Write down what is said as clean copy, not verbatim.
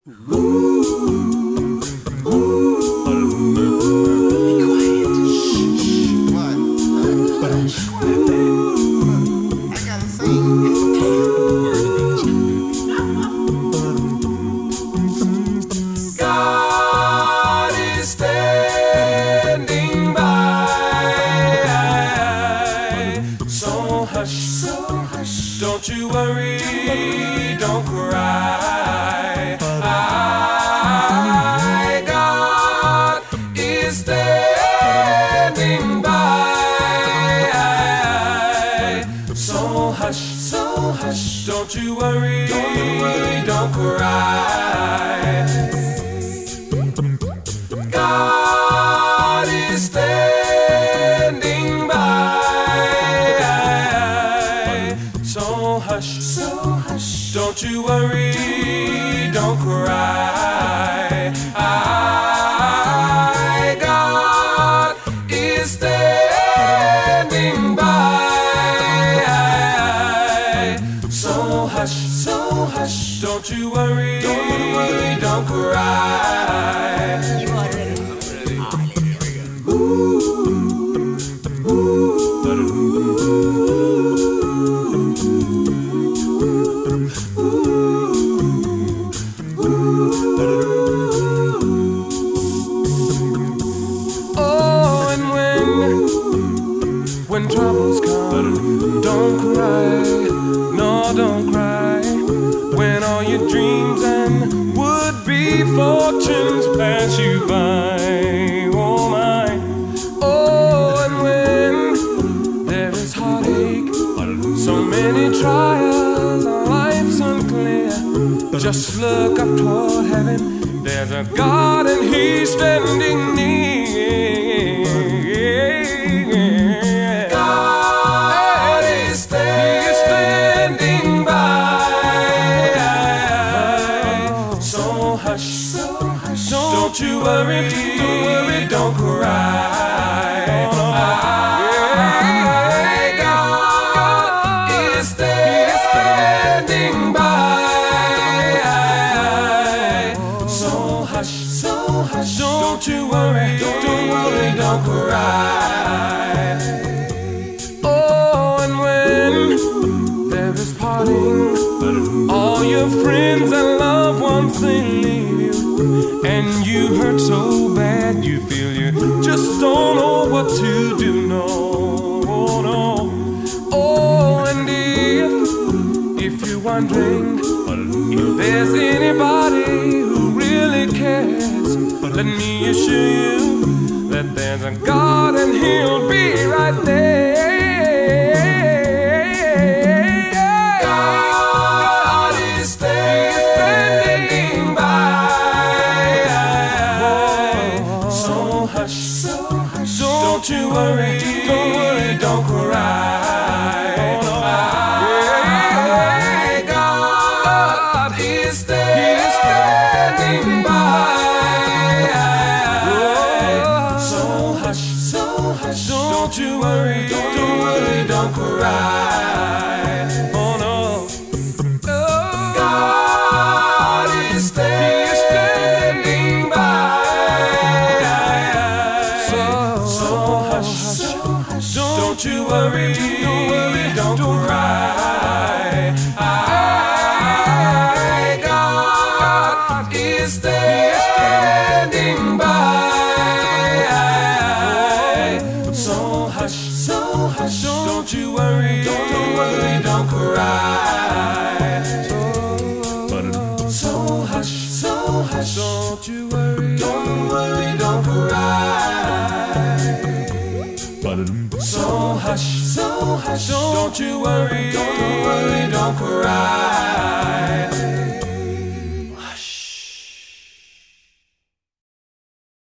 God is standing by. So hush, don't you worry, don't cry. God is standing by. So hush, don't you worry, don't cry. God is standing by. So hush, don't you worry, don't cry. God is standing by. So hush, don't you worry, don't cry. Oh, and when troubles come, don't cry, no, don't cry. When all your dreams and would-be fortunes pass you by, oh my. Oh, and when there is heartache, so many trials, our life's unclear. Just look up toward heaven, there's a God and He's standing near. God is standing by. So hush, don't you worry, don't cry. God is standing by. So hush, don't you worry, don't cry. Oh, and when there is parting, all your friends and loved ones they leave you, and you hurt so bad you feel you just don't know what to do. No. Oh, and if you're wondering if there's anybody who really cares, let me assure you that there's a God and He'll be right there. God is standing by. So hush, don't you worry, don't cry. God is standing by. So hush, don't you worry, don't cry. Oh no. God is standing by. So hush, don't you worry, don't cry. God is standing by. So hush, don't you worry, don't cry. So hush, don't you worry, don't cry. So hush, don't you worry, don't cry.